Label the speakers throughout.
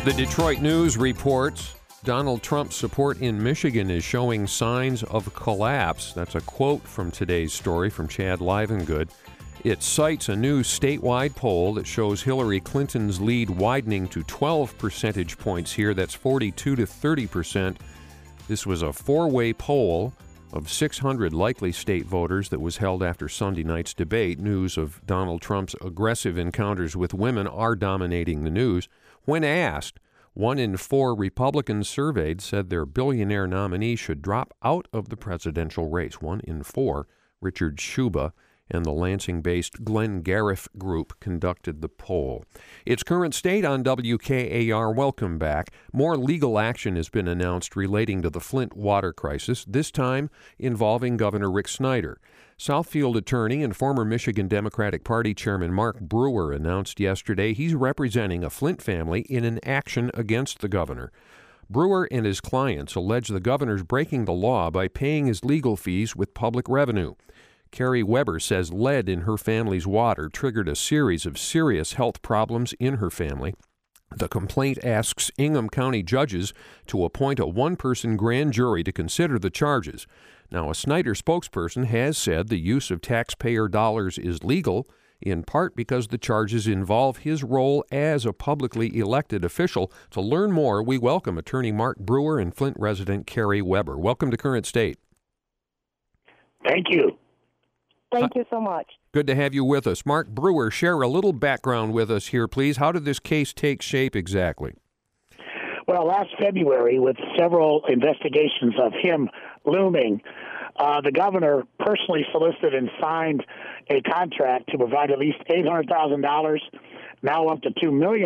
Speaker 1: The Detroit News reports Donald Trump's support in Michigan is showing signs of collapse. That's a quote from today's story from Chad Livengood. It cites a new statewide poll that shows Hillary Clinton's lead widening to 12 percentage points here. That's 42 to 30%. This was a four-way poll of 600 likely state voters that was held after Sunday night's debate. News of Donald Trump's aggressive encounters with women are dominating the news. When asked, 1 in 4 Republicans surveyed said their billionaire nominee should drop out of the presidential race. 1 in 4. Richard Schuba and the Lansing-based Glenn Gariff Group conducted the poll. It's Current State on WKAR. Welcome back. More legal action has been announced relating to the Flint water crisis, this time involving Governor Rick Snyder. Southfield attorney and former Michigan Democratic Party Chairman Mark Brewer announced yesterday he's representing a Flint family in an action against the governor. Brewer and his clients allege the governor's breaking the law by paying his legal fees with public revenue. Carrie Weber says lead in her family's water triggered a series of serious health problems in her family. The complaint asks Ingham County judges to appoint a one-person grand jury to consider the charges. Now, a Snyder spokesperson has said the use of taxpayer dollars is legal, in part because the charges involve his role as a publicly elected official. To learn more, we welcome attorney Mark Brewer and Flint resident Carrie Weber. Welcome to Current State.
Speaker 2: Thank you.
Speaker 3: Thank you so much.
Speaker 1: Good to have you with us. Mark Brewer, share a little background with us here, please. How did this case take shape exactly?
Speaker 2: Well, last February, with several investigations of him looming, the governor personally solicited and signed a contract to provide at least $800,000, now up to $2 million,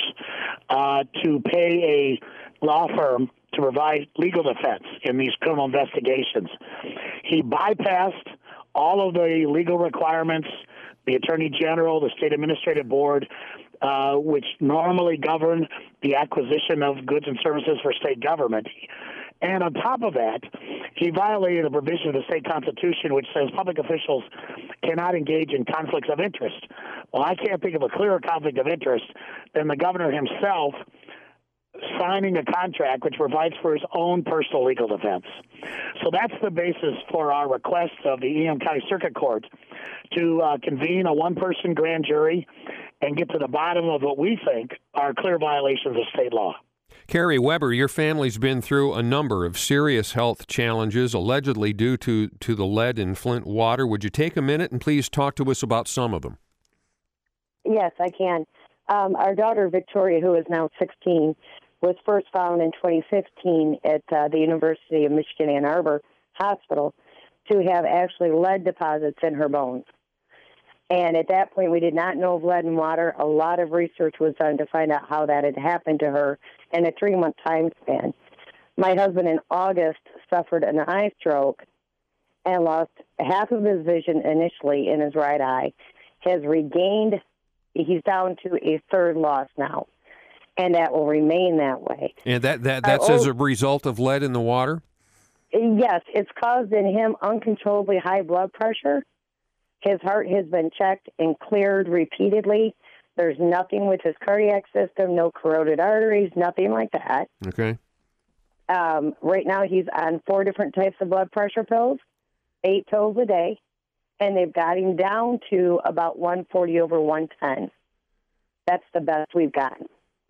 Speaker 2: to pay a law firm to provide legal defense in these criminal investigations. He bypassed all of the legal requirements, the Attorney General, the State Administrative Board, which normally govern the acquisition of goods and services for state government. And on top of that, he violated a provision of the state constitution which says public officials cannot engage in conflicts of interest. Well, I can't think of a clearer conflict of interest than the governor himself signing a contract which provides for his own personal legal defense. So that's the basis for our request of the Ingham County Circuit Court to convene a one-person grand jury and get to the bottom of what we think are clear violations of state law.
Speaker 1: Carrie Weber, your family's been through a number of serious health challenges, allegedly due to the lead in Flint water. Would you take a minute and please talk to us about some of them?
Speaker 3: Yes, I can. Our daughter, Victoria, who is now 16, was first found in 2015 at the University of Michigan Ann Arbor Hospital to have actually lead deposits in her bones. And at that point, we did not know of lead in water. A lot of research was done to find out how that had happened to her in a 3-month time span. My husband in August suffered an eye stroke and lost half of his vision initially in his right eye, has regained, he's down to a third loss now, and that will remain that way.
Speaker 1: And that's as a result of lead in the water?
Speaker 3: Yes, it's caused in him uncontrollably high blood pressure. His heart has been checked and cleared repeatedly. There's nothing with his cardiac system, no corroded arteries, nothing like that.
Speaker 1: Okay.
Speaker 3: Right now he's on 4 different types of blood pressure pills, 8 pills a day, and they've got him down to about 140/110. That's the best we've gotten.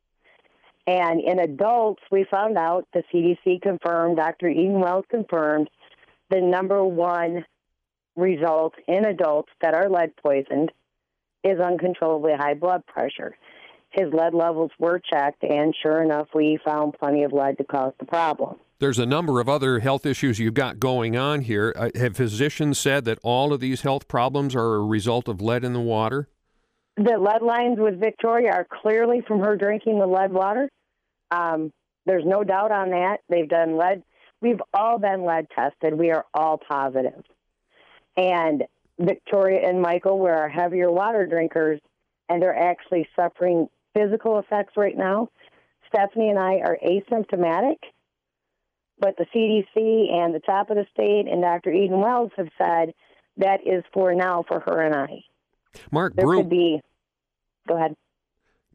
Speaker 3: And in adults, we found out, the CDC confirmed, Dr. Eden Wells confirmed, the number one result in adults that are lead poisoned is uncontrollably high blood pressure. His lead levels were checked, and sure enough, we found plenty of lead to cause the problem.
Speaker 1: There's a number of other health issues you've got going on here. Have physicians said that all of these health problems are a result of lead in the water?
Speaker 3: The lead lines with Victoria are clearly from her drinking the lead water. There's no doubt on that. They've done lead. We've all been lead tested. We are all positive. And Victoria and Michael were our heavier water drinkers, and they're actually suffering physical effects right now. Stephanie and I are asymptomatic, but the CDC and the top of the state and Dr. Eden Wells have said that is for now for her and I.
Speaker 1: Mark
Speaker 3: There
Speaker 1: Brewer.
Speaker 3: could be. Go ahead.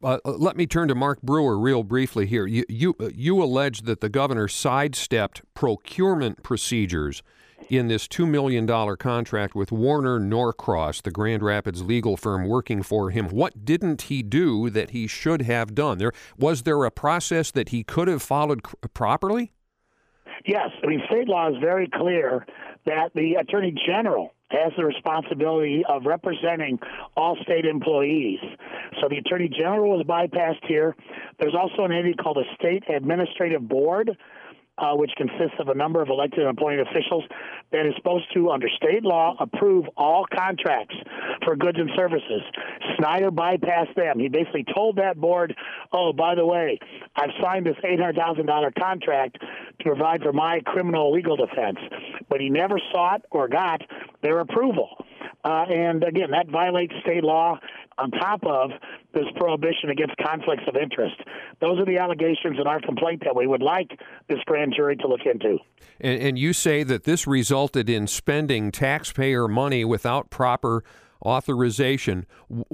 Speaker 1: Let me turn to Mark Brewer real briefly here. You allege that the governor sidestepped procurement procedures in this $2 million contract with Warner Norcross, the Grand Rapids legal firm working for him. What didn't he do that he should have done? Was there a process that he could have followed properly?
Speaker 2: Yes. I mean, state law is very clear that the Attorney General has the responsibility of representing all state employees. So the Attorney General was bypassed here. There's also an entity called the State Administrative Board, which consists of a number of elected and appointed officials that is supposed to, under state law, approve all contracts for goods and services. Snyder bypassed them. He basically told that board, oh, by the way, I've signed this $800,000 contract to provide for my criminal legal defense. But he never sought or got their approval. And again, that violates state law on top of this prohibition against conflicts of interest. Those are the allegations in our complaint that we would like this grand jury to look into.
Speaker 1: And you say that this resulted in spending taxpayer money without proper authorization.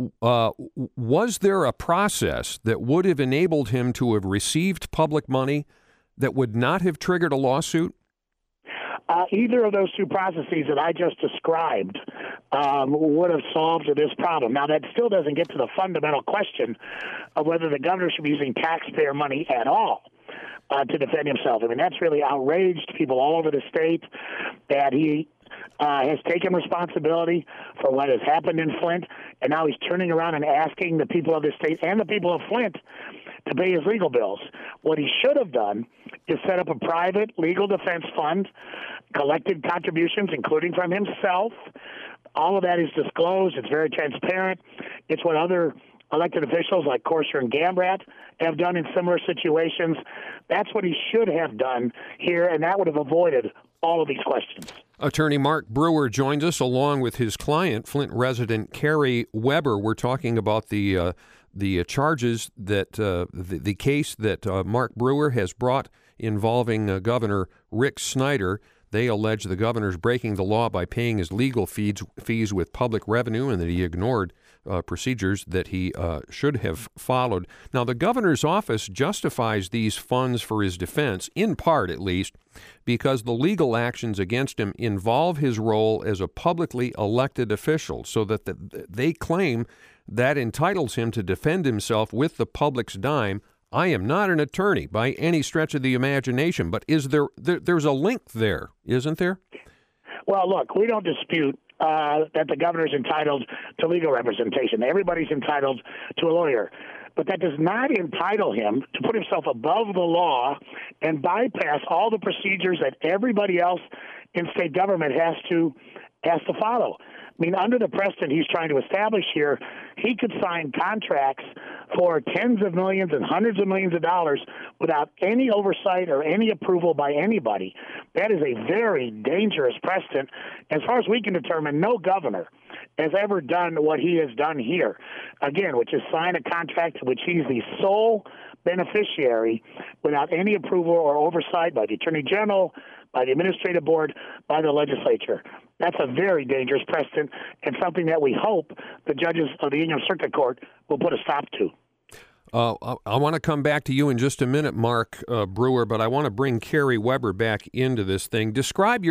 Speaker 1: Was there a process that would have enabled him to have received public money that would not have triggered a lawsuit?
Speaker 2: Either of those two processes that I just described would have solved this problem. Now, that still doesn't get to the fundamental question of whether the governor should be using taxpayer money at all to defend himself. I mean, that's really outraged people all over the state that he has taken responsibility for what has happened in Flint, and now he's turning around and asking the people of the state and the people of Flint to pay his legal bills. What he should have done is set up a private legal defense fund, collected contributions, including from himself. All of that is disclosed. It's very transparent. It's what other elected officials like Courser and Gambrat have done in similar situations. That's what he should have done here, and that would have avoided all of these questions.
Speaker 1: Attorney Mark Brewer joins us along with his client, Flint resident Kerry Weber. We're talking about the charges that the case that Mark Brewer has brought involving Governor Rick Snyder. They allege the governor's breaking the law by paying his legal fees with public revenue and that he ignored procedures that he should have followed. Now, the governor's office justifies these funds for his defense, in part at least, because the legal actions against him involve his role as a publicly elected official, so that they claim that entitles him to defend himself with the public's dime. I am not an attorney by any stretch of the imagination, but is there's a link there, isn't there?
Speaker 2: Well, look, we don't dispute that the governor's entitled to legal representation. Everybody's entitled to a lawyer. But that does not entitle him to put himself above the law and bypass all the procedures that everybody else in state government has to follow. I mean, under the precedent he's trying to establish here, he could sign contracts for tens of millions and hundreds of millions of dollars without any oversight or any approval by anybody. That is a very dangerous precedent. As far as we can determine, no governor has ever done what he has done here, again, which is sign a contract to which he's the sole beneficiary without any approval or oversight by the Attorney General, by the Administrative Board, by the legislature. That's a very dangerous precedent and something that we hope the judges of the Ingham Circuit Court will put a stop to.
Speaker 1: I want to come back to you in just a minute, Mark Brewer, but I want to bring Kerry Weber back into this thing. Describe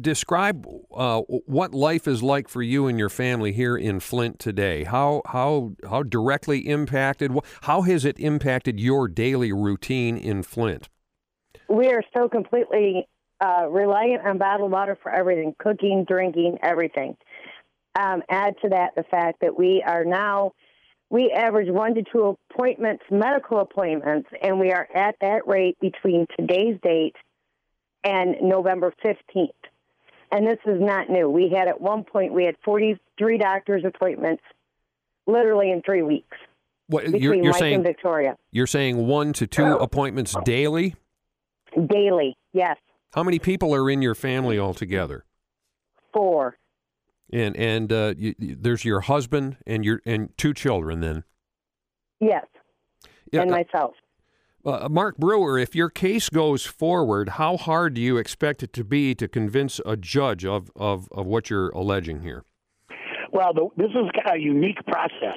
Speaker 1: what life is like for you and your family here in Flint today. How directly impacted? How has it impacted your daily routine in Flint?
Speaker 3: We are so completely reliant on bottled water for everything, cooking, drinking, everything. Add to that the fact that we average 1 to 2 appointments, medical appointments, and we are at that rate between today's date and November 15th. And this is not new. At one point, we had 43 doctor's appointments literally in 3 weeks. Between Mike and Victoria.
Speaker 1: You're saying 1 to 2 appointments daily?
Speaker 3: Daily, yes.
Speaker 1: How many people are in your family altogether?
Speaker 3: 4.
Speaker 1: And there's your husband and 2 children then?
Speaker 3: Yes, yeah, and myself.
Speaker 1: Mark Brewer, if your case goes forward, how hard do you expect it to be to convince a judge of what you're alleging here?
Speaker 2: Well, this is a unique process.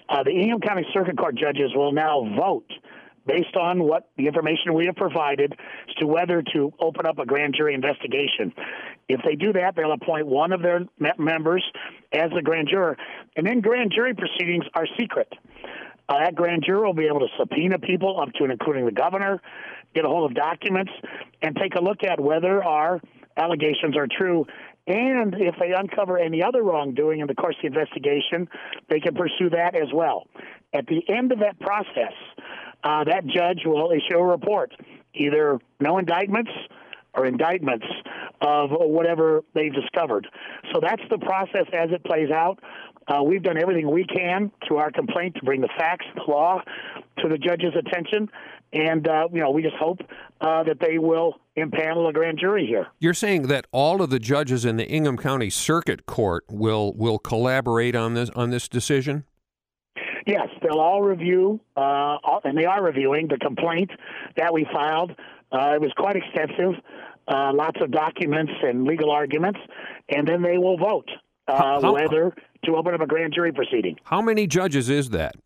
Speaker 2: The Ingham County Circuit Court judges will now vote based on what the information we have provided as to whether to open up a grand jury investigation. If they do that, they'll appoint one of their members as the grand juror, and then grand jury proceedings are secret. That grand juror will be able to subpoena people up to and including the governor, get a hold of documents, and take a look at whether our allegations are true. And if they uncover any other wrongdoing in the course of the investigation, they can pursue that as well. At the end of that process, that judge will issue a report, either no indictments or indictments of whatever they've discovered. So that's the process as it plays out. We've done everything we can through our complaint to bring the facts, the law, to the judge's attention. And, we just hope that they will impanel a grand jury here.
Speaker 1: You're saying that all of the judges in the Ingham County Circuit Court will collaborate on this decision?
Speaker 2: Yes, they'll all review, and they are reviewing the complaint that we filed. It was quite extensive, lots of documents and legal arguments, and then they will vote whether to open up a grand jury proceeding.
Speaker 1: How many judges is that?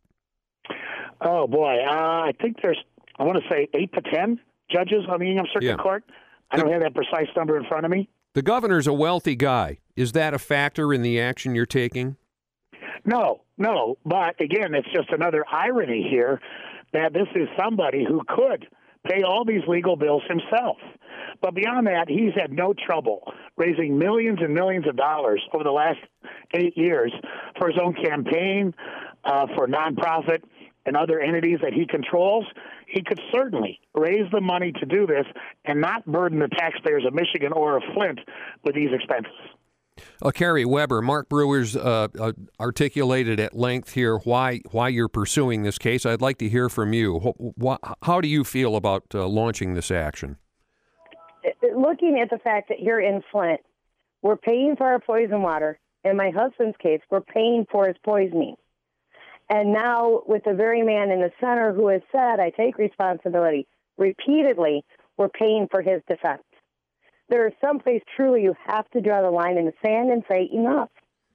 Speaker 2: Oh, boy. I think there's, I want to say 8 to 10 judges on the Ingham Circuit Court. I don't have that precise number in front of me.
Speaker 1: The governor's a wealthy guy. Is that a factor in the action you're taking?
Speaker 2: No. But, again, it's just another irony here that this is somebody who could pay all these legal bills himself. But beyond that, he's had no trouble raising millions and millions of dollars over the last 8 years for his own campaign, for nonprofit and other entities that he controls. He could certainly raise the money to do this and not burden the taxpayers of Michigan or of Flint with these expenses.
Speaker 1: Kerry Weber, Mark Brewer's articulated at length here why you're pursuing this case. I'd like to hear from you. How do you feel about launching this action?
Speaker 3: Looking at the fact that here in Flint, we're paying for our poison water. In my husband's case, we're paying for his poisoning. And now with the very man in the center who has said, I take responsibility, repeatedly, we're paying for his defense. There is someplace truly you have to draw the line in the sand and say enough.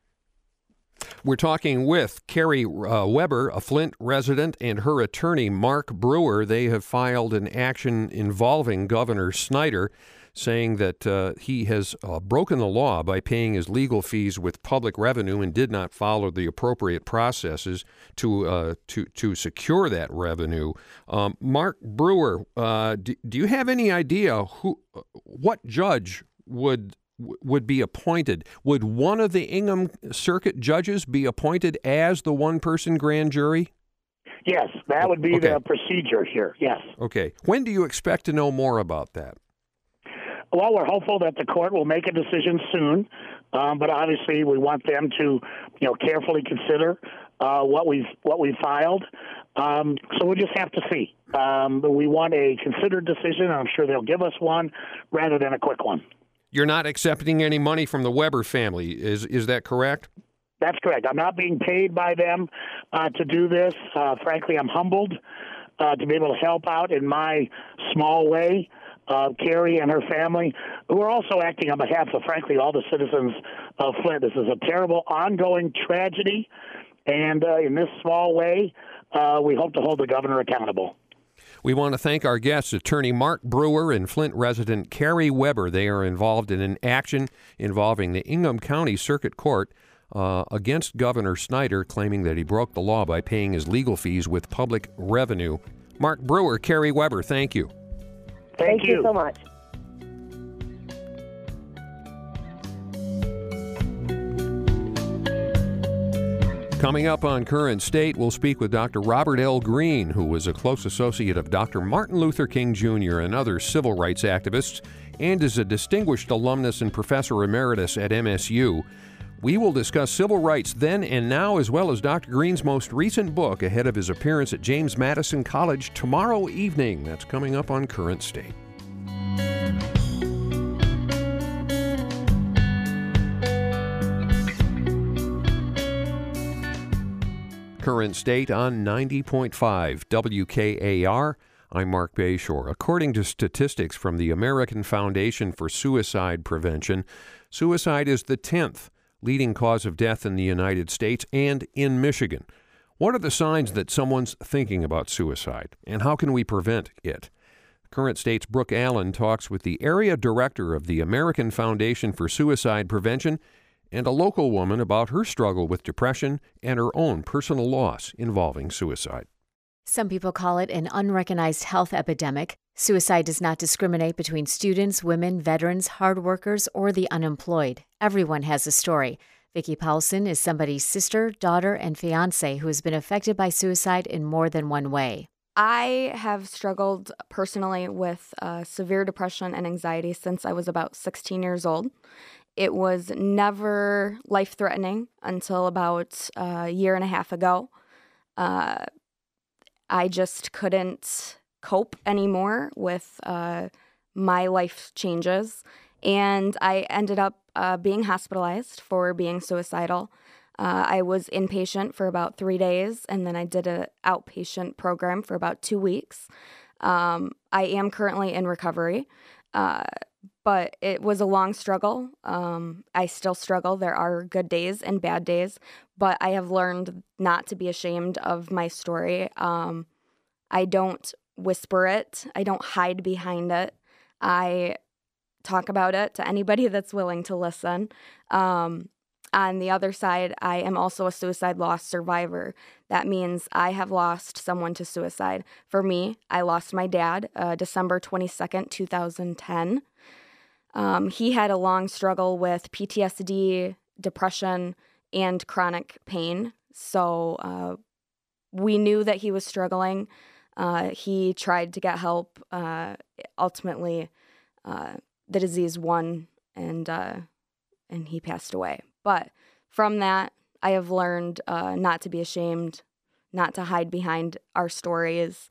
Speaker 1: We're talking with Kerry Weber, a Flint resident, and her attorney, Mark Brewer. They have filed an action involving Governor Snyder, saying that he has broken the law by paying his legal fees with public revenue and did not follow the appropriate processes to secure that revenue. Mark Brewer, do you have any idea what judge would be appointed? Would one of the Ingham Circuit judges be appointed as the one-person grand jury?
Speaker 2: Yes, that would be the procedure here, yes.
Speaker 1: Okay. When do you expect to know more about that?
Speaker 2: Well, we're hopeful that the court will make a decision soon, but obviously we want them to, carefully consider what we've filed. So we'll just have to see. But we want a considered decision, and I'm sure they'll give us one rather than a quick one.
Speaker 1: You're not accepting any money from the Weber family, is that correct?
Speaker 2: That's correct. I'm not being paid by them to do this. Frankly, I'm humbled to be able to help out in my small way. Carrie and her family, who are also acting on behalf of, frankly, all the citizens of Flint. This is a terrible, ongoing tragedy, and in this small way, we hope to hold the governor accountable.
Speaker 1: We want to thank our guests, attorney Mark Brewer and Flint resident Kerry Weber. They are involved in an action involving the Ingham County Circuit Court against Governor Snyder, claiming that he broke the law by paying his legal fees with public revenue. Mark Brewer, Kerry Weber, thank you.
Speaker 2: Thank you
Speaker 3: so much.
Speaker 1: Coming up on Current State, we'll speak with Dr. Robert L. Green, who was a close associate of Dr. Martin Luther King Jr. and other civil rights activists, and is a distinguished alumnus and professor emeritus at MSU. We will discuss civil rights then and now, as well as Dr. Green's most recent book ahead of his appearance at James Madison College tomorrow evening. That's coming up on Current State. Current State on 90.5 WKAR. I'm Mark Bayshore. According to statistics from the American Foundation for Suicide Prevention, suicide is the 10th leading cause of death in the United States and in Michigan. What are the signs that someone's thinking about suicide, and how can we prevent it? Current State's Brooke Allen talks with the area director of the American Foundation for Suicide Prevention and a local woman about her struggle with depression and her own personal loss involving suicide.
Speaker 4: Some people call it an unrecognized health epidemic. Suicide does not discriminate between students, women, veterans, hard workers, or the unemployed. Everyone has a story. Vicki Paulson is somebody's sister, daughter, and fiance who has been affected by suicide in more than one way.
Speaker 5: I have struggled personally with severe depression and anxiety since I was about 16 years old. It was never life-threatening until about a year and a half ago. I just couldn't cope anymore with my life changes, and I ended up being hospitalized for being suicidal. I was inpatient for about 3 days, and then I did an outpatient program for about 2 weeks. I am currently in recovery, but it was a long struggle. I still struggle. There are good days and bad days, but I have learned not to be ashamed of my story. I don't whisper it. I don't hide behind it. I talk about it to anybody that's willing to listen. On the other side, I am also a suicide loss survivor. That means I have lost someone to suicide. For me, I lost my dad December 22nd, 2010. He had a long struggle with PTSD, depression, and chronic pain. So we knew that he was struggling. He tried to get help. Ultimately, the disease won, and he passed away. But from that, I have learned not to be ashamed, not to hide behind our stories.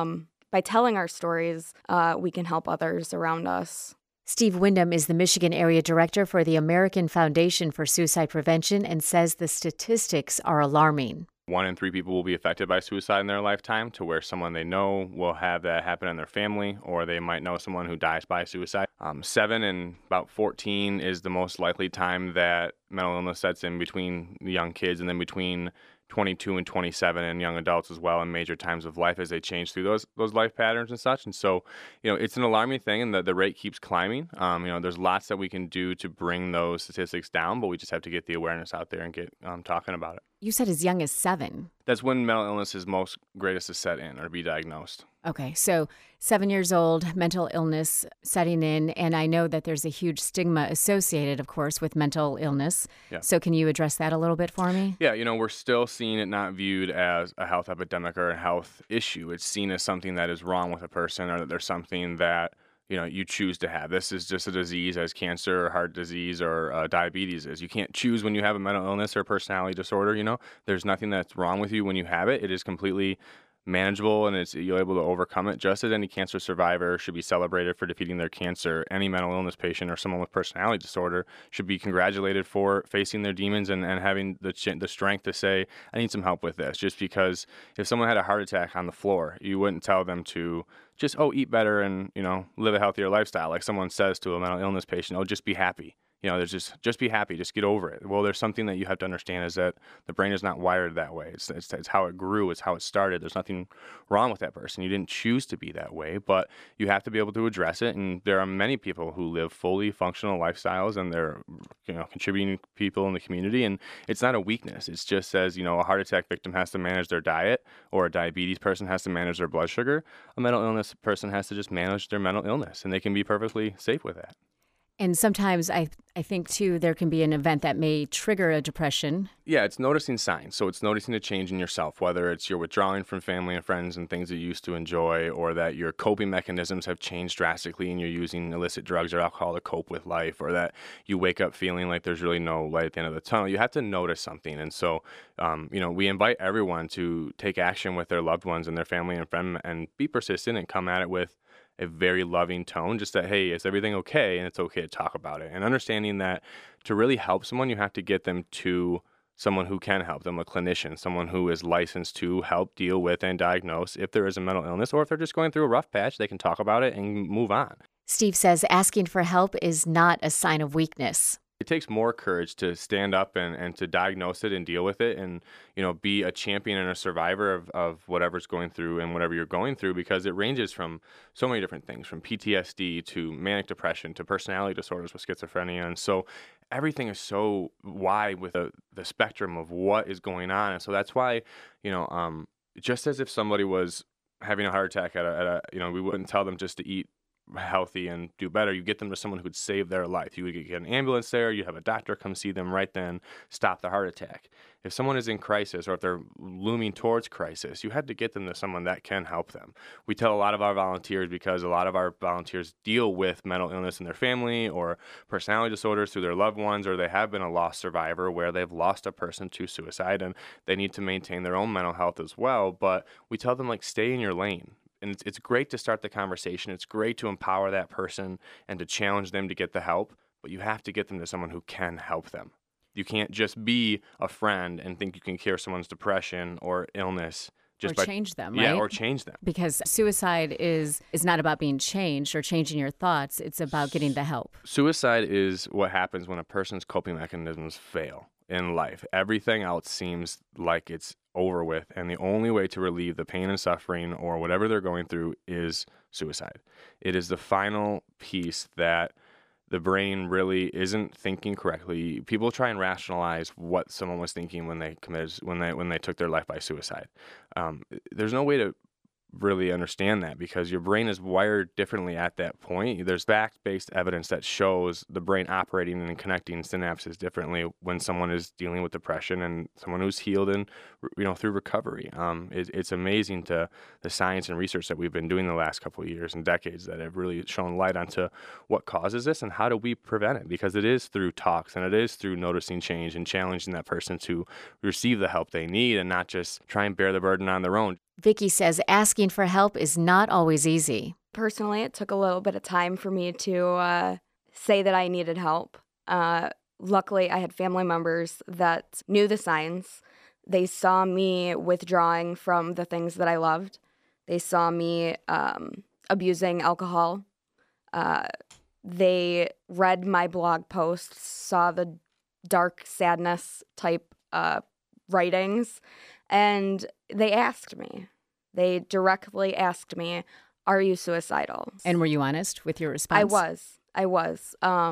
Speaker 5: By telling our stories, we can help others around us.
Speaker 4: Steve Wyndham is the Michigan Area Director for the American Foundation for Suicide Prevention and says the statistics are alarming.
Speaker 6: 1 in 3 people will be affected by suicide in their lifetime, to where someone they know will have that happen in their family, or they might know someone who dies by suicide. 7 and about 14 is the most likely time that mental illness sets in between the young kids, and then between 22 and 27 and young adults as well, in major times of life as they change through those life patterns and such. And so, it's an alarming thing, and the rate keeps climbing. There's lots that we can do to bring those statistics down, but we just have to get the awareness out there and get talking about it.
Speaker 4: You said as young as 7.
Speaker 6: That's when mental illness is most greatest to set in or be diagnosed.
Speaker 4: Okay, so 7 years old, mental illness setting in, and I know that there's a huge stigma associated, of course, with mental illness.
Speaker 6: Yeah.
Speaker 4: So can you address that a little bit for me?
Speaker 6: Yeah, we're still seeing it not viewed as a health epidemic or a health issue. It's seen as something that is wrong with a person, or that there's something that you choose to have. This is just a disease as cancer or heart disease or diabetes is. You can't choose when you have a mental illness or personality disorder. There's nothing that's wrong with you when you have it. It is completely manageable, and you're able to overcome it. Just as any cancer survivor should be celebrated for defeating their cancer, any mental illness patient or someone with personality disorder should be congratulated for facing their demons and having the strength to say, I need some help with this. Just because if someone had a heart attack on the floor, you wouldn't tell them to just, eat better and, live a healthier lifestyle. Like someone says to a mental illness patient, just be happy. There's just be happy, just get over it. Well, there's something that you have to understand is that the brain is not wired that way. It's how it grew. It's how it started. There's nothing wrong with that person. You didn't choose to be that way, but you have to be able to address it. And there are many people who live fully functional lifestyles, and they're, contributing people in the community. And it's not a weakness. It's just as, a heart attack victim has to manage their diet, or a diabetes person has to manage their blood sugar, a mental illness person has to just manage their mental illness, and they can be perfectly safe with that.
Speaker 4: And sometimes I think, too, there can be an event that may trigger a depression.
Speaker 6: Yeah, it's noticing signs. So it's noticing a change in yourself, whether it's you're withdrawing from family and friends and things that you used to enjoy, or that your coping mechanisms have changed drastically and you're using illicit drugs or alcohol to cope with life, or that you wake up feeling like there's really no light at the end of the tunnel. You have to notice something. And so, we invite everyone to take action with their loved ones and their family and friends, and be persistent and come at it with a very loving tone, just that, hey, is everything okay? And it's okay to talk about it. And understanding that to really help someone, you have to get them to someone who can help them, a clinician, someone who is licensed to help deal with and diagnose if there is a mental illness, or if they're just going through a rough patch, they can talk about it and move on.
Speaker 4: Steve says asking for help is not a sign of weakness.
Speaker 6: It takes more courage to stand up and to diagnose it and deal with it and, be a champion and a survivor of whatever's going through and whatever you're going through, because it ranges from so many different things, from PTSD to manic depression to personality disorders with schizophrenia. And so everything is so wide with the spectrum of what is going on. And so that's why, just as if somebody was having a heart attack we wouldn't tell them just to eat healthy and do better. You get them to someone who could save their life. You would get an ambulance there, you have a doctor come see them right then, stop the heart attack. If someone is in crisis or if they're looming towards crisis, you had to get them to someone that can help them. We tell a lot of our volunteers, because a lot of our volunteers deal with mental illness in their family or personality disorders through their loved ones, or they have been a lost survivor where they've lost a person to suicide and they need to maintain their own mental health as well. But we tell them, stay in your lane. And it's great to start the conversation. It's great to empower that person and to challenge them to get the help, but you have to get them to someone who can help them. You can't just be a friend and think you can cure someone's depression or illness
Speaker 4: change them,
Speaker 6: right?
Speaker 4: Yeah,
Speaker 6: or change them.
Speaker 4: Because suicide is not about being changed or changing your thoughts. It's about getting the help.
Speaker 6: Suicide is what happens when a person's coping mechanisms fail in life. Everything else seems like it's over with, and the only way to relieve the pain and suffering or whatever they're going through is suicide. It is the final piece that the brain really isn't thinking correctly. People try and rationalize what someone was thinking when they took their life by suicide. There's no way to really understand that, because your brain is wired differently at that point. There's fact-based evidence that shows the brain operating and connecting synapses differently when someone is dealing with depression and someone who's healed and through recovery. It's amazing to the science and research that we've been doing the last couple of years and decades that have really shown light onto what causes this and how do we prevent it, because it is through talks and it is through noticing change and challenging that person to receive the help they need and not just try and bear the burden on their own.
Speaker 4: Vicki says asking for help is not always easy.
Speaker 5: Personally, it took a little bit of time for me to say that I needed help. Luckily, I had family members that knew the signs. They saw me withdrawing from the things that I loved. They saw me abusing alcohol. They read my blog posts, saw the dark sadness type writings, and they asked me. They directly asked me, "Are you suicidal?"
Speaker 4: And were you honest with your response?
Speaker 5: I was.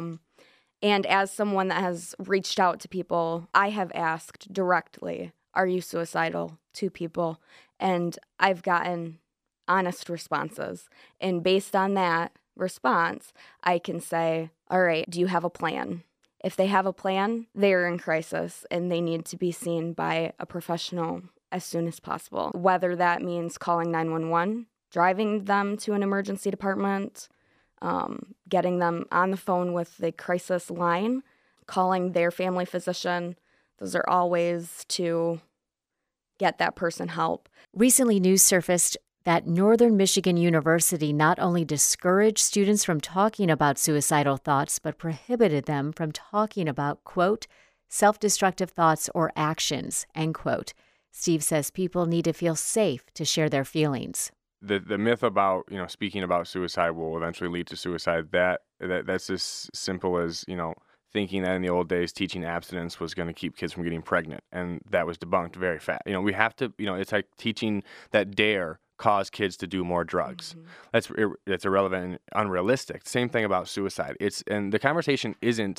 Speaker 5: And as someone that has reached out to people, I have asked directly, "Are you suicidal?" to people. And I've gotten honest responses. And based on that response, I can say, all right, do you have a plan? If they have a plan, they're in crisis and they need to be seen by a professional as soon as possible. Whether that means calling 911, driving them to an emergency department, getting them on the phone with the crisis line, calling their family physician. Those are all ways to get that person help.
Speaker 4: Recently, news surfaced that Northern Michigan University not only discouraged students from talking about suicidal thoughts, but prohibited them from talking about, quote, self-destructive thoughts or actions, end quote. Steve says people need to feel safe to share their feelings.
Speaker 6: The myth about, speaking about suicide will eventually lead to suicide, that's as simple as, thinking that in the old days teaching abstinence was going to keep kids from getting pregnant, and that was debunked very fast. We have to, it's like teaching that dare cause kids to do more drugs. Mm-hmm. That's irrelevant and unrealistic. Same thing about suicide. And the conversation isn't,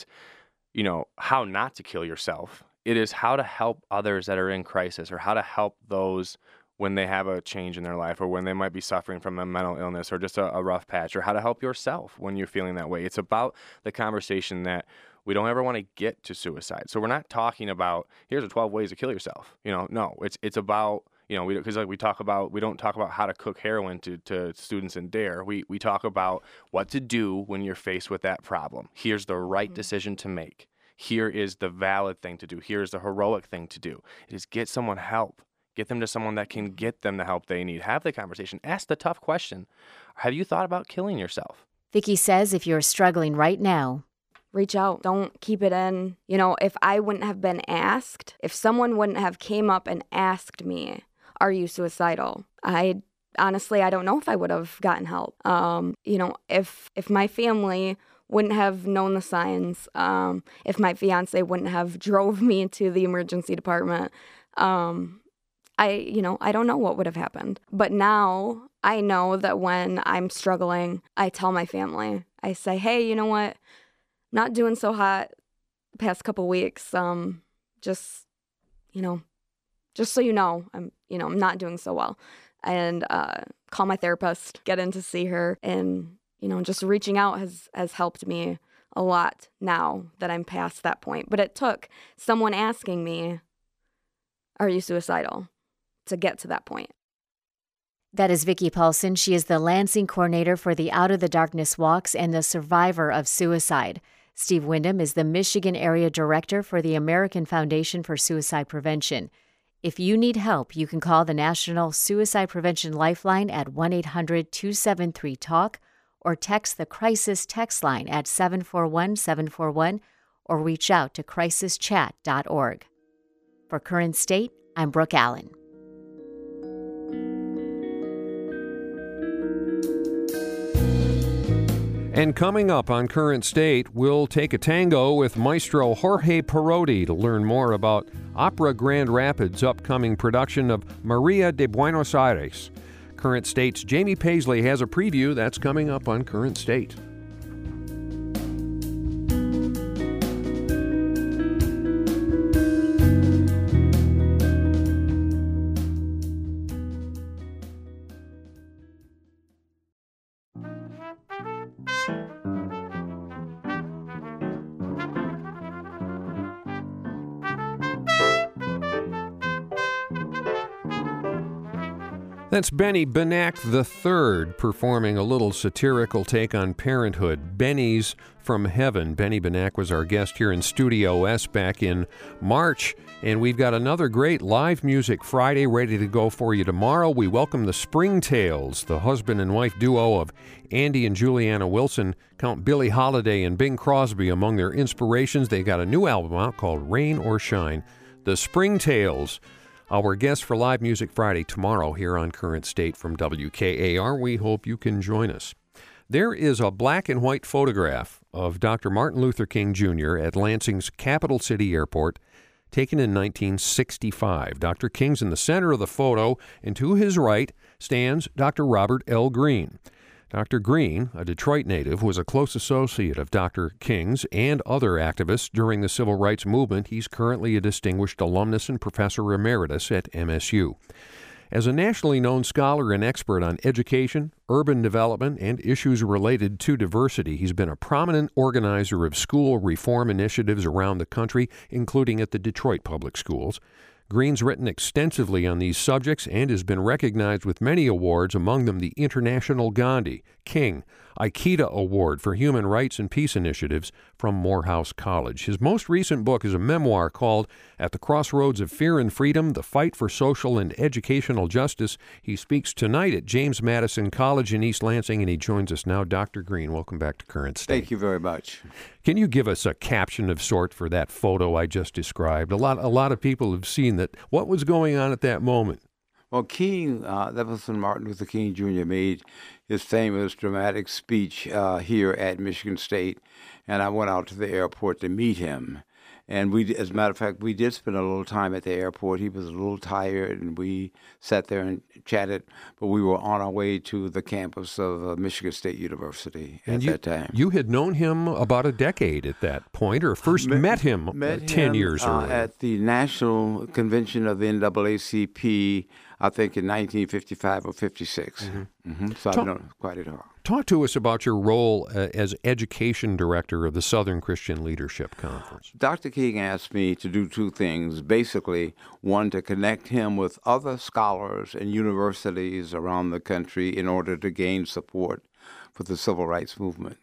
Speaker 6: how not to kill yourself. It is how to help others that are in crisis, or how to help those when they have a change in their life, or when they might be suffering from a mental illness or just a rough patch, or how to help yourself when you're feeling that way. It's about the conversation that we don't ever want to get to suicide. So we're not talking about, here's the 12 ways to kill yourself. No, it's about, because we don't talk about how to cook heroin to students in DARE. We talk about what to do when you're faced with that problem. Here's the right decision to make. Here is the valid thing to do. Here's the heroic thing to do. It is get someone help. Get them to someone that can get them the help they need. Have the conversation. Ask the tough question. Have you thought about killing yourself?
Speaker 4: Vicki says if you're struggling right now,
Speaker 5: reach out. Don't keep it in. If I wouldn't have been asked, if someone wouldn't have came up and asked me, are you suicidal? Honestly, I don't know if I would have gotten help. If my family wouldn't have known the signs, if my fiance wouldn't have drove me to the emergency department, I don't know what would have happened. But now I know that when I'm struggling, I tell my family. I say, hey, you know what? Not doing so hot the past couple weeks. Just so you know, I'm not doing so well. And call my therapist, get in to see her, and just reaching out has helped me a lot now that I'm past that point. But it took someone asking me, are you suicidal, to get to that point.
Speaker 4: That is Vicki Paulson. She is the Lansing coordinator for the Out of the Darkness Walks and the survivor of suicide. Steve Wyndham is the Michigan area director for the American Foundation for Suicide Prevention. If you need help, you can call the National Suicide Prevention Lifeline at 1-800-273-TALK or text the Crisis Text Line at 741-741 or reach out to crisischat.org. For Current State, I'm Brooke Allen.
Speaker 1: And coming up on Current State, we'll take a tango with Maestro Jorge Perotti to learn more about Opera Grand Rapids' upcoming production of Maria de Buenos Aires. Current State's Jamie Paisley has a preview that's coming up on Current State. That's Benny Benack III performing a little satirical take on parenthood. Benny's from Heaven. Benny Benack was our guest here in Studio S back in March, and we've got another great live music Friday ready to go for you tomorrow. We welcome the Springtails, the husband and wife duo of Andy and Juliana Wilson. Count Billie Holiday and Bing Crosby among their inspirations. They got a new album out called Rain or Shine. The Springtails. Our guest for Live Music Friday tomorrow here on Current State from WKAR. We hope you can join us. There is a black and white photograph of Dr. Martin Luther King Jr. at Lansing's Capital City Airport, taken in 1965. Dr. King's in the center of the photo, and to his right stands Dr. Robert L. Greene. Dr. Greene, a Detroit native, was a close associate of Dr. King's and other activists during the civil rights movement. He's currently a distinguished alumnus and professor emeritus at MSU. As a nationally known scholar and expert on education, urban development, and issues related to diversity, he's been a prominent organizer of school reform initiatives around the country, including at the Detroit Public Schools. Greene's written extensively on these subjects and has been recognized with many awards, among them the International Gandhi, King, Ikeda Award for Human Rights and Peace Initiatives from Morehouse College. His most recent book is a memoir called At the Crossroads of Fear and Freedom, The Fight for Social and Educational Justice. He speaks tonight at James Madison College in East Lansing, and he joins us now. Dr. Greene, welcome back to Current State.
Speaker 7: Thank you very much.
Speaker 1: Can you give us a caption of sort for that photo I just described? A lot of people have seen that. What was going on at that moment?
Speaker 7: Well, King, that was when Martin Luther King Jr. made his famous dramatic speech here at Michigan State, and I went out to the airport to meet him. And we, as a matter of fact, we did spend a little time at the airport. He was a little tired, and we sat there and chatted. But we were on our way to the campus of Michigan State University at that time.
Speaker 1: You had known him about a decade at that point, or first met him 10 years earlier.
Speaker 7: At the National Convention of the NAACP, I think in 1955 or 56. So I've known quite a while.
Speaker 1: Talk to us about your role as education director of the Southern Christian Leadership Conference.
Speaker 7: Dr. King asked me to do two things. Basically, one, to connect him with other scholars and universities around the country in order to gain support for the civil rights movement.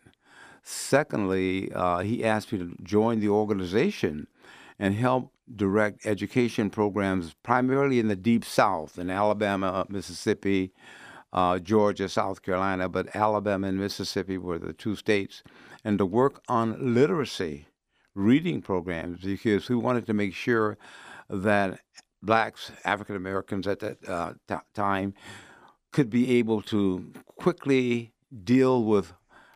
Speaker 7: Secondly, he asked me to join the organization and help direct education programs primarily in the Deep South, in Alabama, Mississippi, Georgia, South Carolina, but Alabama and Mississippi were the two states, and to work on literacy, reading programs, because we wanted to make sure that blacks, African Americans at that time, could be able to quickly deal with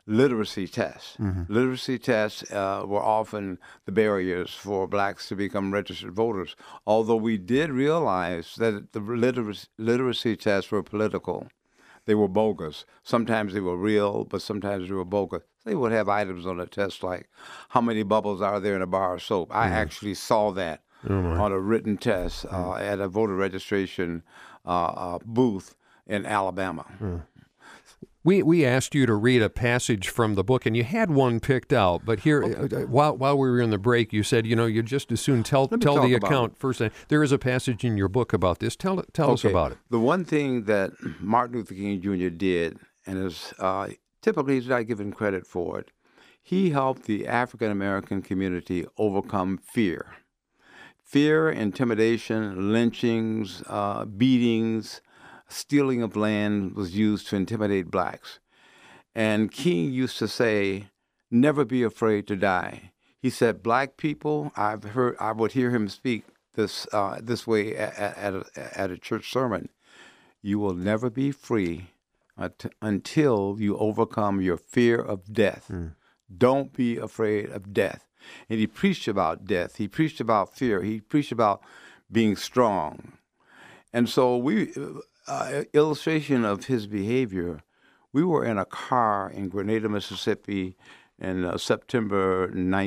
Speaker 7: literacy tests. Literacy tests were often the barriers for blacks to become registered voters, although we did realize that the literacy tests were political. They were bogus. Sometimes they were real, but sometimes they were bogus. They would have items on the test like, how many bubbles are there in a bar of soap? I actually saw that on a written test at a voter registration booth in Alabama.
Speaker 1: We asked you to read a passage from the book, and you had one picked out. But here, while we were in the break, you said, you just as soon tell the account first. There is a passage in your book about this. Tell us about it.
Speaker 7: The one thing that Martin Luther King Jr. did, and is typically he's not given credit for it, he helped the African American community overcome fear. Fear, intimidation, lynchings, beatings, stealing of land was used to intimidate blacks. And King used to say, never be afraid to die. He said, black people, I would hear him speak this way at a church sermon. You will never be free until you overcome your fear of death. Don't be afraid of death. And he preached about death. He preached about fear. He preached about being strong. And so illustration of his behavior, we were in a car in Grenada, Mississippi in September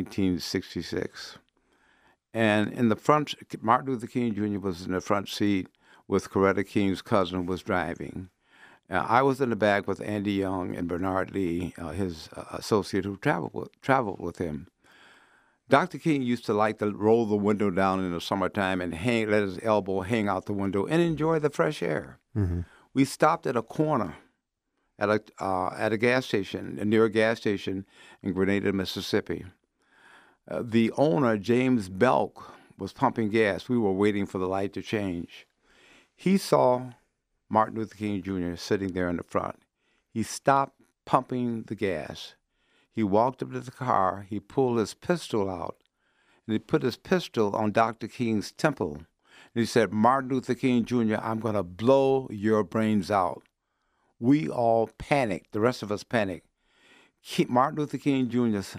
Speaker 7: 1966. And in the front, Martin Luther King Jr. was in the front seat with Coretta King's cousin was driving. I was in the back with Andy Young and Bernard Lee, his associate who traveled with him. Dr. King used to like to roll the window down in the summertime and let his elbow hang out the window and enjoy the fresh air. We stopped at a corner at a gas station, near a gas station in Grenada, Mississippi. The owner, James Belk, was pumping gas. We were waiting for the light to change. He saw Martin Luther King Jr. sitting there in the front. He stopped pumping the gas. He walked up to the car, he pulled his pistol out, and he put his pistol on Dr. King's temple. And he said, Martin Luther King Jr., I'm going to blow your brains out. We all panicked. The rest of us panicked. Martin Luther King Jr.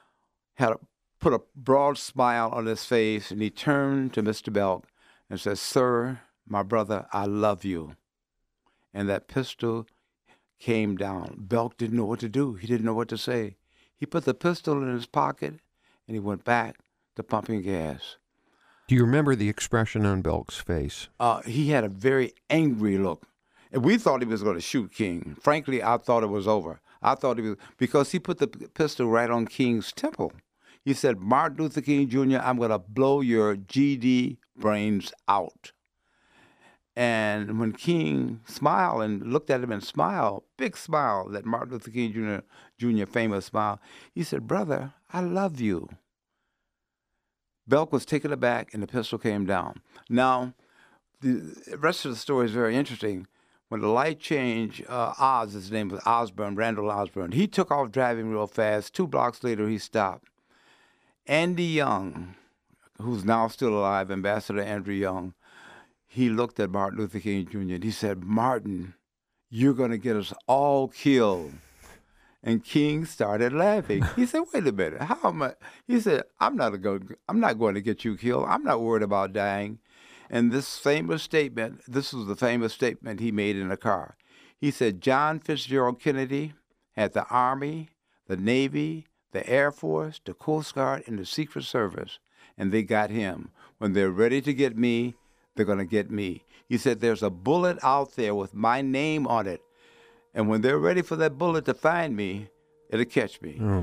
Speaker 7: put a broad smile on his face, and he turned to Mr. Belk and said, Sir, my brother, I love you. And that pistol came down. Belk didn't know what to do. He didn't know what to say. He put the pistol in his pocket, and he went back to pumping gas.
Speaker 1: Do you remember the expression on Belk's face?
Speaker 7: He had a very angry look. And we thought he was going to shoot King. Frankly, I thought it was over. I thought he was, because he put the pistol right on King's temple. He said, Martin Luther King Jr., I'm going to blow your GD brains out. And when King smiled and looked at him and smiled, big smile, that Martin Luther King Jr. famous smile, he said, brother, I love you. Belk was taken aback and the pistol came down. Now, the rest of the story is very interesting. When the light changed, his name was Osborne, Randall Osborne. He took off driving real fast. 2 blocks later, he stopped. Andy Young, who's now still alive, Ambassador Andrew Young, he looked at Martin Luther King Jr. and he said, Martin, you're going to get us all killed. And King started laughing. He said, wait a minute, how am I? He said, I'm not going to get you killed. I'm not worried about dying. And this was the famous statement he made in the car. He said, John Fitzgerald Kennedy had the Army, the Navy, the Air Force, the Coast Guard, and the Secret Service, and they got him. When they're ready to get me, they're going to get me. He said, there's a bullet out there with my name on it, and when they're ready for that bullet to find me, it'll catch me.
Speaker 1: Oh,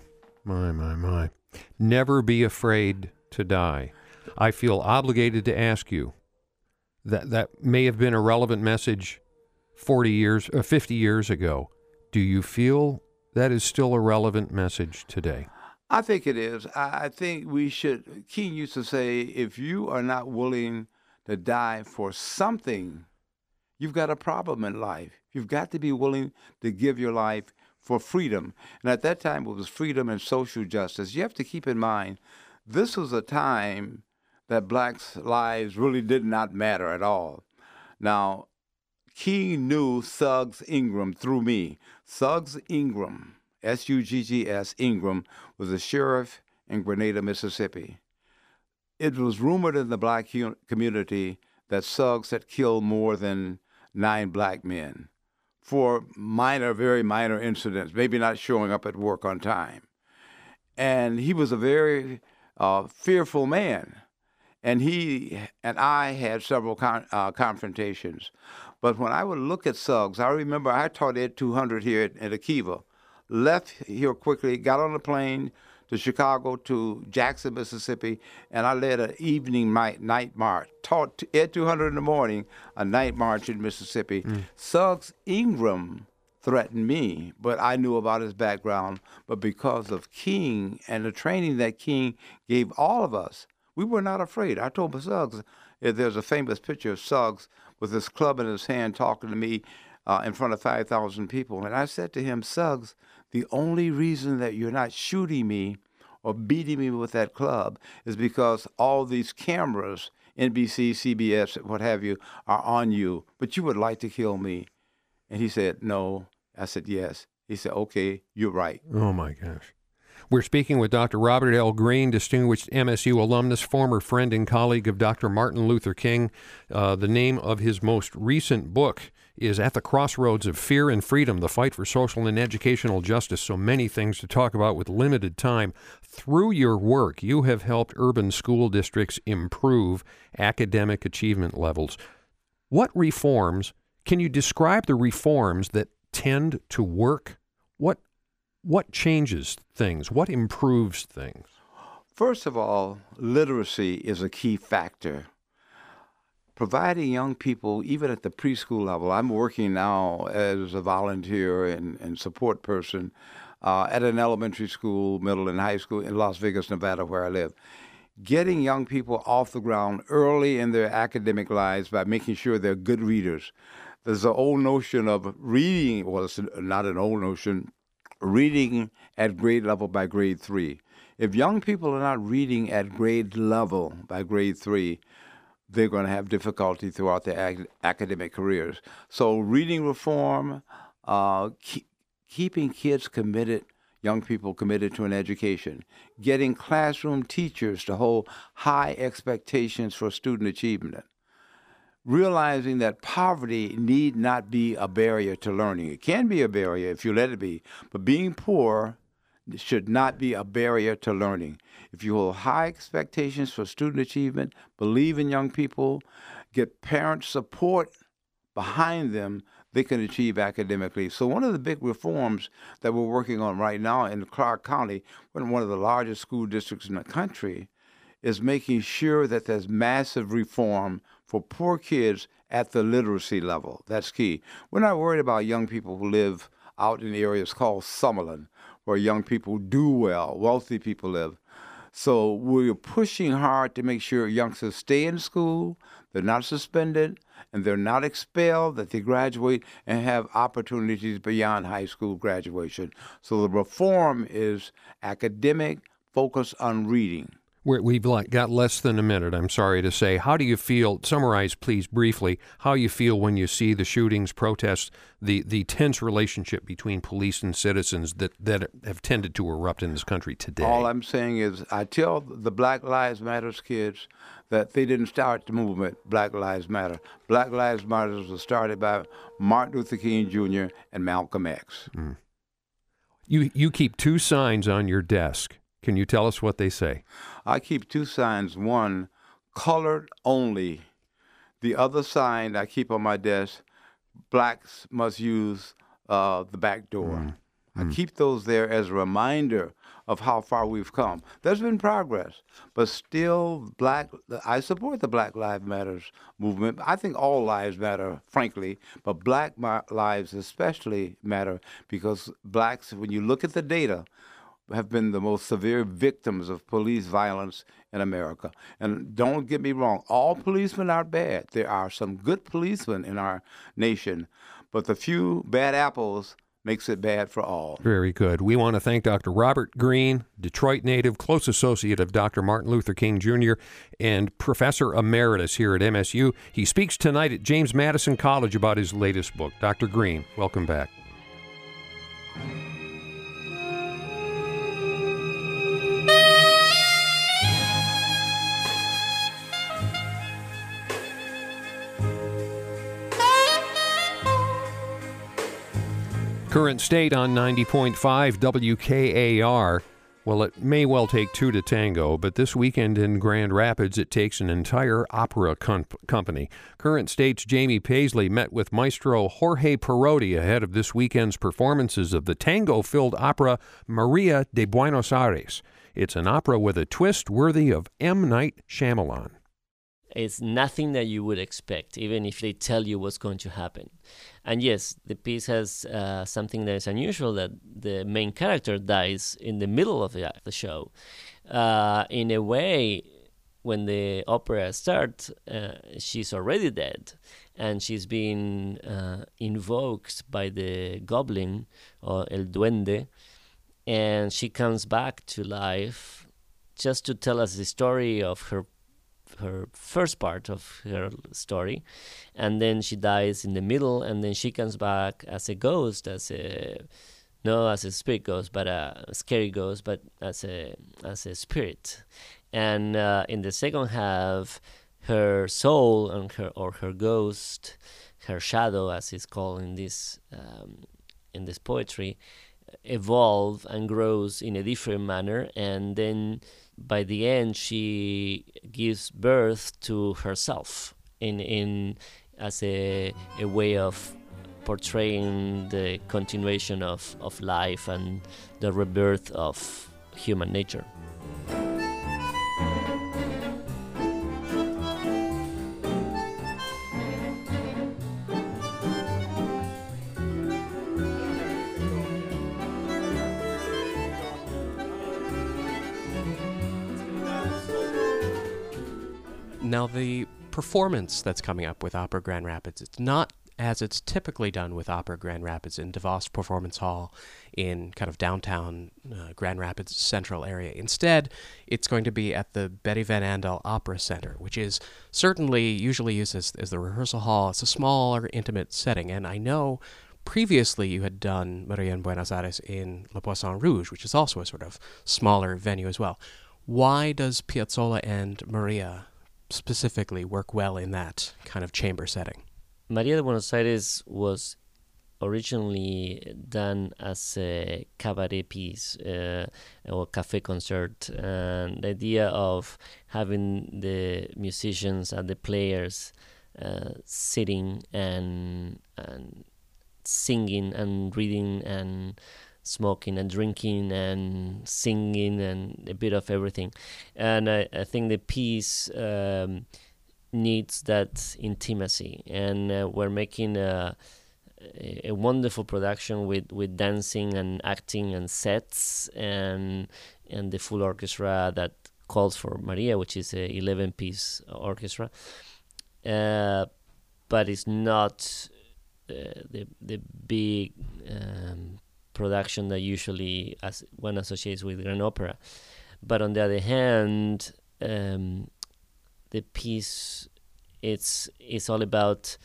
Speaker 1: my. Never be afraid to die. I feel obligated to ask you, that may have been a relevant message 50 years ago. Do you feel that is still a relevant message today?
Speaker 7: I think it is. I think we should. King used to say, if you are not willing to die for something, you've got a problem in life. You've got to be willing to give your life for freedom. And at that time, it was freedom and social justice. You have to keep in mind, this was a time that blacks' lives really did not matter at all. Now, King knew Suggs Ingram through me. Suggs Ingram, Suggs Ingram, was a sheriff in Grenada, Mississippi. It was rumored in the black community that Suggs had killed more than 9 black men for minor, very minor incidents, maybe not showing up at work on time. And he was a very fearful man. And he and I had several confrontations. But when I would look at Suggs, I remember I taught Ed 200 here at Akiva, left here quickly, got on a plane to Chicago, to Jackson, Mississippi, and I led an evening night march. Taught Ed 200 in the morning, a night march in Mississippi. Suggs Ingram threatened me, but I knew about his background. But because of King and the training that King gave all of us, we were not afraid. I told Suggs, there's a famous picture of Suggs with his club in his hand talking to me in front of 5,000 people. And I said to him, Suggs, the only reason that you're not shooting me or beating me with that club is because all these cameras, NBC, CBS, what have you, are on you. But you would like to kill me. And he said, no. I said, yes. He said, okay, you're right.
Speaker 1: Oh, my gosh. We're speaking with Dr. Robert L. Greene, distinguished MSU alumnus, former friend and colleague of Dr. Martin Luther King. The name of his most recent book is At the Crossroads of Fear and Freedom, The Fight for Social and Educational Justice. So many things to talk about with limited time. Through your work, you have helped urban school districts improve academic achievement levels. What reforms, can you describe the reforms that tend to work? What changes things? What improves things?
Speaker 7: First of all, literacy is a key factor. Providing young people, even at the preschool level, I'm working now as a volunteer and support person at an elementary school, middle and high school in Las Vegas, Nevada, where I live. Getting young people off the ground early in their academic lives by making sure they're good readers. There's an old notion of reading, well, it's not an old notion, reading at grade level by grade 3. If young people are not reading at grade level by grade 3, they're going to have difficulty throughout their academic careers. So reading reform, keeping kids committed, young people committed to an education, getting classroom teachers to hold high expectations for student achievement, realizing that poverty need not be a barrier to learning. It can be a barrier if you let it be, but being poor should not be a barrier to learning. If you hold high expectations for student achievement, believe in young people, get parent support behind them, they can achieve academically. So one of the big reforms that we're working on right now in Clark County, one of the largest school districts in the country, is making sure that there's massive reform for poor kids at the literacy level. That's key. We're not worried about young people who live out in areas called Summerlin, where young people do well, wealthy people live. So we're pushing hard to make sure youngsters stay in school, they're not suspended, and they're not expelled, that they graduate and have opportunities beyond high school graduation. So the reform is academic, focus on reading.
Speaker 1: We've got less than a minute, I'm sorry to say. How do you feel, summarize please briefly, how you feel when you see the shootings, protests, the tense relationship between police and citizens that have tended to erupt in this country today?
Speaker 7: All I'm saying is I tell the Black Lives Matter kids that they didn't start the movement Black Lives Matter. Black Lives Matter was started by Martin Luther King Jr. and Malcolm X. Mm.
Speaker 1: You keep 2 signs on your desk. Can you tell us what they say?
Speaker 7: I keep 2 signs. One, colored only. The other sign I keep on my desk, blacks must use the back door. I keep those there as a reminder of how far we've come. There's been progress, but still I support the Black Lives Matter movement. I think all lives matter, frankly, but black lives especially matter because blacks, when you look at the data, have been the most severe victims of police violence in America. And don't get me wrong, all policemen aren't bad. There are some good policemen in our nation, but the few bad apples makes it bad for all.
Speaker 1: Very good. We want to thank Dr. Robert Greene, Detroit native, close associate of Dr. Martin Luther King Jr., and Professor Emeritus here at MSU. He speaks tonight at James Madison College about his latest book. Dr. Greene, welcome back. Current state on 90.5 WKAR. Well, it may well take two to tango, but this weekend in Grand Rapids, it takes an entire opera company. Current State's Jamie Paisley met with maestro Jorge Parodi ahead of this weekend's performances of the tango-filled opera Maria de Buenos Aires. It's an opera with a twist worthy of M. Night Shyamalan.
Speaker 8: It's nothing that you would expect, even if they tell you what's going to happen. And yes, the piece has something that is unusual, that the main character dies in the middle of the show. In a way, when the opera starts, she's already dead, and she's being invoked by the goblin, or El Duende, and she comes back to life just to tell us the story of her first part of her story, and then she dies in the middle, and then she comes back as a ghost, not as a spirit ghost, but a scary ghost, but as a spirit. And in the second half, her soul and her ghost, her shadow, as it's called in this poetry, evolve and grows in a different manner, and then by the end she gives birth to herself as a way of portraying the continuation of life and the rebirth of human nature.
Speaker 9: Now, the performance that's coming up with Opera Grand Rapids, it's not as it's typically done with Opera Grand Rapids in DeVos Performance Hall in kind of downtown Grand Rapids central area. Instead, it's going to be at the Betty Van Andel Opera Center, which is certainly usually used as the rehearsal hall. It's a smaller, intimate setting, and I know previously you had done Maria en Buenos Aires in Le Poisson Rouge, which is also a sort of smaller venue as well. Why does Piazzolla and Maria specifically work well in that kind of chamber setting?
Speaker 8: Maria de Buenos Aires was originally done as a cabaret piece or cafe concert, and the idea of having the musicians and the players sitting and singing and reading and smoking and drinking and singing and a bit of everything. And I think the piece needs that intimacy, and we're making a wonderful production with dancing and acting and sets and the full orchestra that calls for Maria, which is a 11-piece orchestra, but it's not the big production that usually one associates with Grand Opera. But on the other hand, the piece it's all about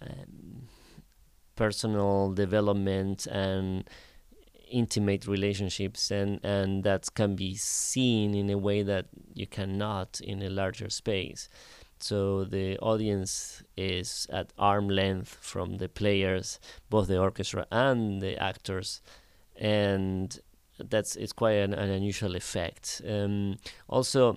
Speaker 8: personal development and intimate relationships, and that can be seen in a way that you cannot in a larger space. So the audience is at arm length from the players, both the orchestra and the actors, and it's quite an unusual effect. Also,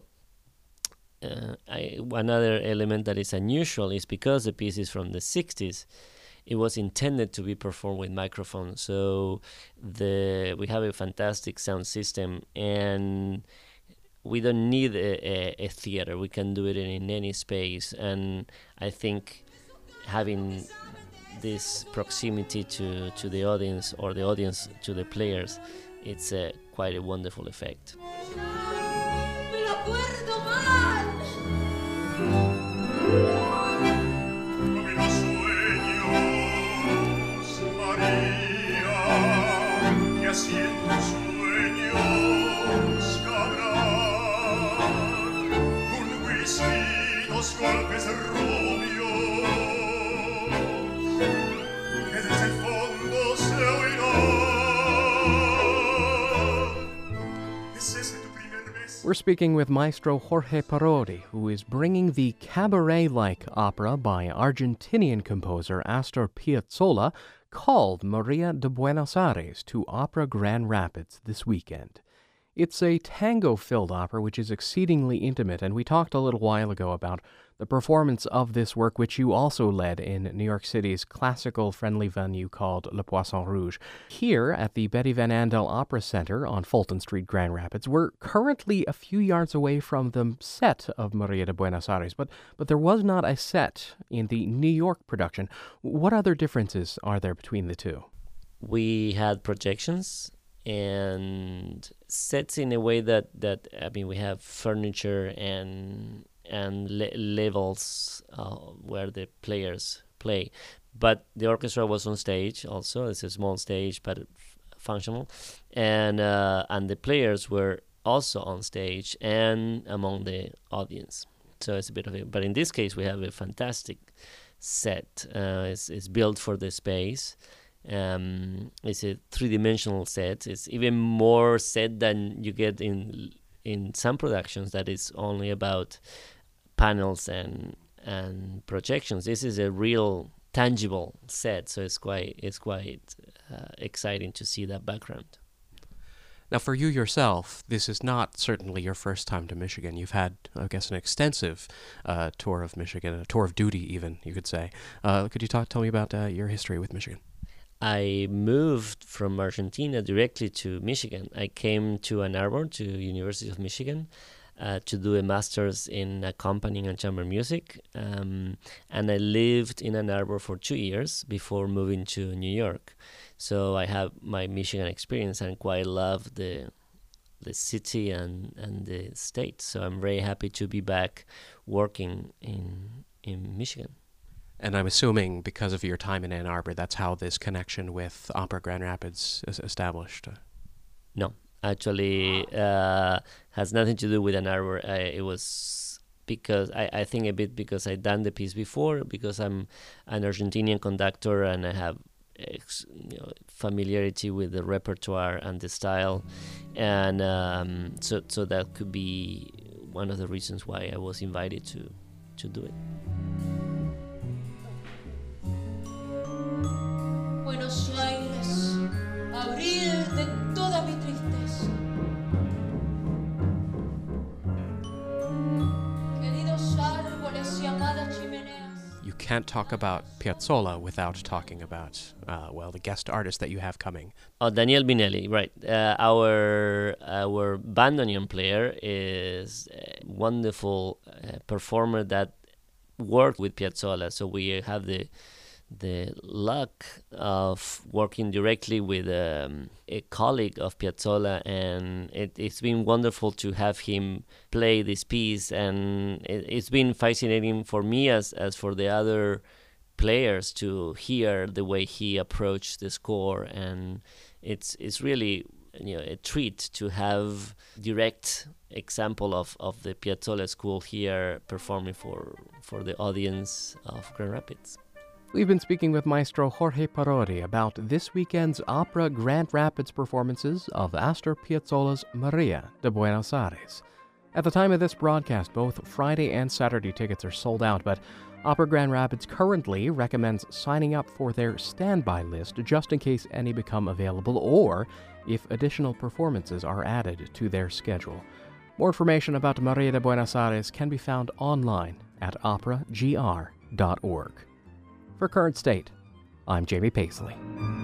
Speaker 8: another element that is unusual is because the piece is from the 60s, it was intended to be performed with microphones. So we have a fantastic sound system, and we don't need a theater. We can do it in any space. And I think having this proximity to the audience, or the audience to the players, it's quite a wonderful effect.
Speaker 9: We're speaking with Maestro Jorge Parodi, who is bringing the cabaret-like opera by Argentinian composer Astor Piazzolla, called Maria de Buenos Aires to Opera Grand Rapids this weekend. It's a tango-filled opera which is exceedingly intimate, and we talked a little while ago about the performance of this work, which you also led in New York City's classical-friendly venue called Le Poisson Rouge. Here at the Betty Van Andel Opera Center on Fulton Street, Grand Rapids, we're currently a few yards away from the set of Maria de Buenos Aires, but there was not a set in the New York production. What other differences are there between the two?
Speaker 8: We had projections and sets in a way that we have furniture and levels where the players play, but the orchestra was on stage also. It's a small stage but functional, and the players were also on stage and among the audience. So it's a bit of it, but in this case we have a fantastic set. It's built for the space. It's a three-dimensional set. It's even more set than you get in some productions that is only about panels and projections. This is a real tangible set, so it's quite exciting to see that background.
Speaker 9: Now, for you yourself, this is not certainly your first time to Michigan. You've had, I guess, an extensive tour of Michigan, a tour of duty even, you could say. Could you tell me about your history with Michigan?
Speaker 8: I moved from Argentina directly to Michigan. I came to Ann Arbor, to University of Michigan, to do a master's in accompanying and chamber music. And I lived in Ann Arbor for 2 years before moving to New York. So I have my Michigan experience and quite love the city and the state. So I'm very happy to be back working in Michigan.
Speaker 9: And I'm assuming because of your time in Ann Arbor, that's how this connection with Opera Grand Rapids is established.
Speaker 8: No, actually has nothing to do with Ann Arbor. It was because I think a bit because I'd done the piece before, because I'm an Argentinian conductor and I have familiarity with the repertoire and the style, and so that could be one of the reasons why I was invited to do it.
Speaker 10: Buenos Aires, abril de toda mi tristeza. Queridos árboles y amadas chimeneas.
Speaker 9: You can't talk about Piazzolla without talking about, the guest artist that you have coming.
Speaker 8: Oh, Daniel Binelli, right. Our bandoneon player is a wonderful performer that worked with Piazzolla, so we have the luck of working directly with a colleague of Piazzolla, and it's been wonderful to have him play this piece, and it's been fascinating for me as for the other players to hear the way he approached the score, and it's really a treat to have direct example of the Piazzolla school here performing for the audience of Grand Rapids.
Speaker 9: We've been speaking with Maestro Jorge Parodi about this weekend's Opera Grand Rapids performances of Astor Piazzolla's Maria de Buenos Aires. At the time of this broadcast, both Friday and Saturday tickets are sold out, but Opera Grand Rapids currently recommends signing up for their standby list just in case any become available or if additional performances are added to their schedule. More information about Maria de Buenos Aires can be found online at operagr.org. For Current State, I'm Jamie Paisley.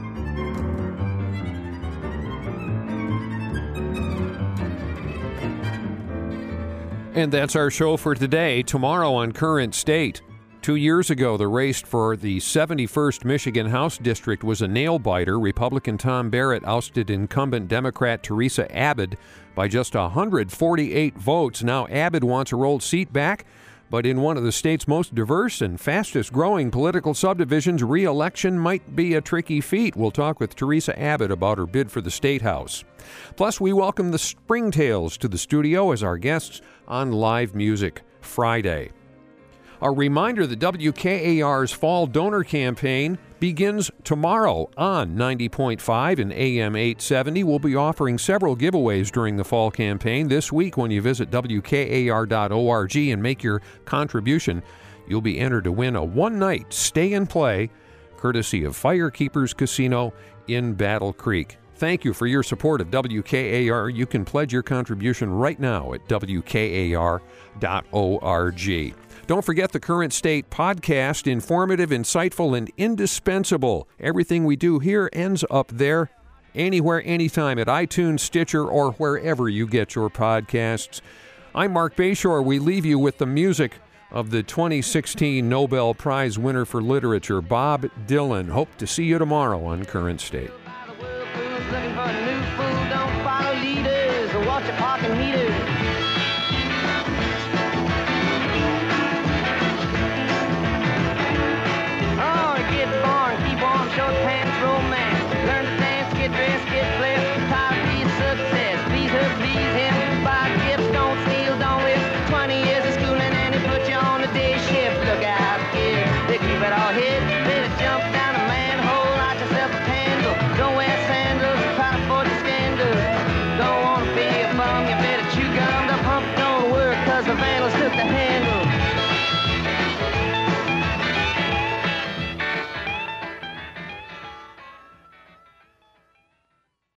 Speaker 1: And that's our show for today. Tomorrow on Current State. 2 years ago, the race for the 71st Michigan House District was a nail-biter. Republican Tom Barrett ousted incumbent Democrat Teresa Abbott by just 148 votes. Now Abbott wants her old seat back, but in one of the state's most diverse and fastest-growing political subdivisions, re-election might be a tricky feat. We'll talk with Teresa Abbott about her bid for the State House. Plus, we welcome the Springtails to the studio as our guests on Live Music Friday. A reminder that WKAR's Fall Donor Campaign begins tomorrow on 90.5 and AM 870. We'll be offering several giveaways during the fall campaign. This week, when you visit WKAR.org and make your contribution, you'll be entered to win a one-night stay and play courtesy of Firekeepers Casino in Battle Creek. Thank you for your support of WKAR. You can pledge your contribution right now at WKAR.org. Don't forget the Current State podcast, informative, insightful, and indispensable. Everything we do here ends up there, anywhere, anytime, at iTunes, Stitcher, or wherever you get your podcasts. I'm Mark Bayshore. We leave you with the music of the 2016 Nobel Prize winner for literature, Bob Dylan. Hope to see you tomorrow on Current State.
Speaker 11: Looking for new food, don't follow leaders or watch your parking meters. Oh, get born, keep on, short pants, romance. Learn to dance, get dressed, get blessed. Tired of these success, please her, please him. Buy gifts, don't steal, don't risk. 20 years of schooling and he put you on a day shift.